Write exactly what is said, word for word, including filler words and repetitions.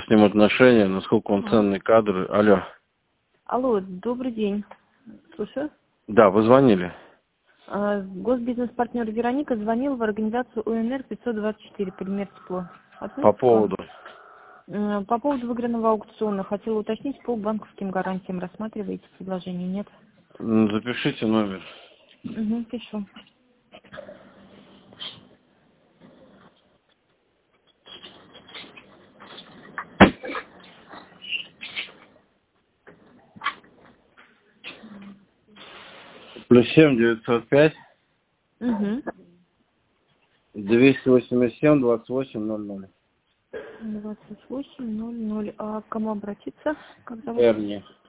с ним отношения, насколько он А. ценный кадр. Алло. Алло, добрый день. Слушаю. Да, вы звонили. А, Госбизнес-партнер Вероника звонил в организацию УНР пятьсот двадцать четыре, полимер тепло. По Относится к вам? поводу. М, По поводу выигранного аукциона хотела уточнить по банковским гарантиям. Рассматриваете предложение? Нет? М, Запишите номер. Угу, пишу. Плюс семь девятьсот пять Угу. двести восемьдесят семь двадцать восемь ноль ноль. двадцать восемь ноль ноль. А к кому обратиться? Как зовут? Эрни.